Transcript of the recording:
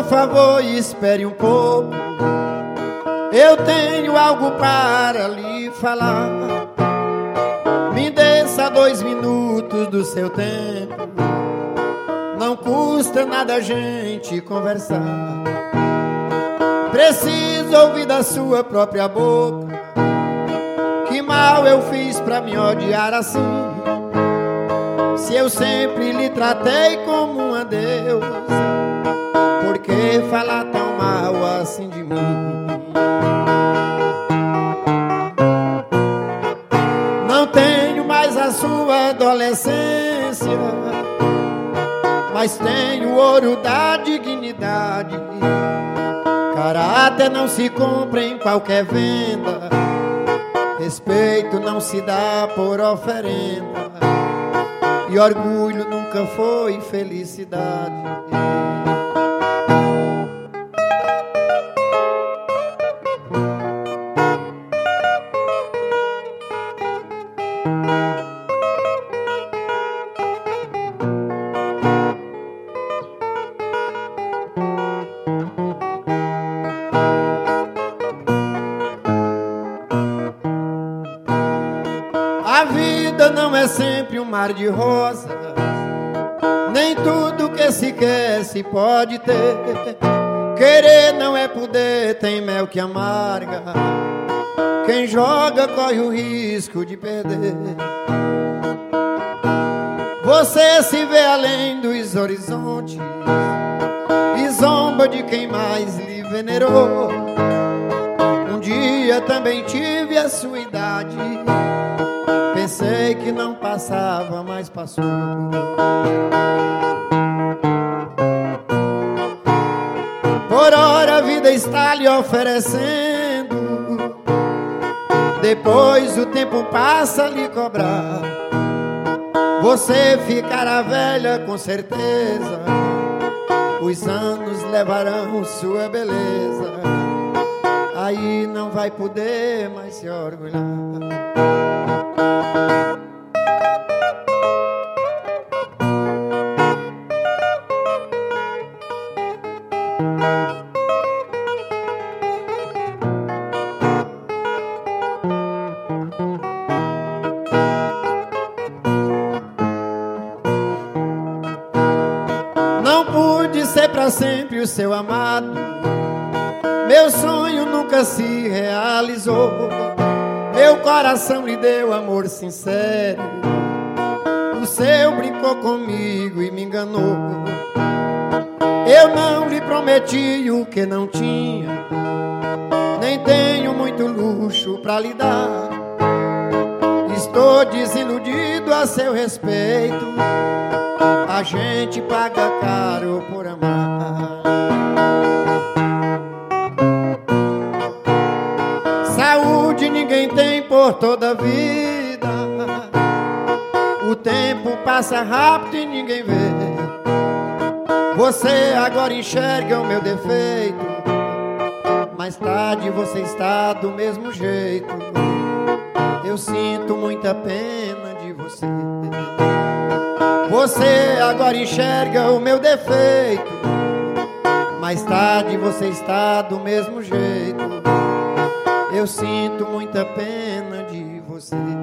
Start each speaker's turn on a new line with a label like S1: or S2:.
S1: favor, espere um pouco. Eu tenho algo para lhe falar. Me desça 2 minutos do seu tempo. Não custa nada a gente conversar. Preciso ouvir da sua própria boca. Que mal eu fiz pra me odiar assim? Se eu sempre lhe tratei como uma deusa, por que falar tão mal assim de mim? Não tenho mais a sua adolescência, mas tenho o ouro da dignidade. Caráter não se compra em qualquer venda, respeito não se dá por oferenda, e orgulho nunca foi felicidade. A vida não é sempre um mar de rosas, nem tudo que se quer se pode ter. Querer não é poder, tem mel que amarga. Quem joga corre o risco de perder. Você se vê além dos horizontes e zomba de quem mais lhe venerou. Um dia também tive a sua idade, pensei que não passava, mas passou. Por hora a vida está lhe oferecendo, depois o tempo passa a lhe cobrar. Você ficará velha com certeza, os anos levarão sua beleza, aí não vai poder mais se orgulhar. Não pude ser pra sempre o seu amado, meu sonho nunca se realizou. Meu coração lhe deu amor sincero, o seu brincou comigo e me enganou. Eu não lhe prometi o que não tinha, nem tenho muito luxo pra lhe dar. Estou desiludido a seu respeito, a gente paga caro por amar. Saúde ninguém tem por toda a vida, o tempo passa rápido e ninguém vê. Você agora enxerga o meu defeito, mais tarde você está do mesmo jeito. Eu sinto muita pena de você. Você agora enxerga o meu defeito, mais tarde você está do mesmo jeito. Eu sinto muita pena de você.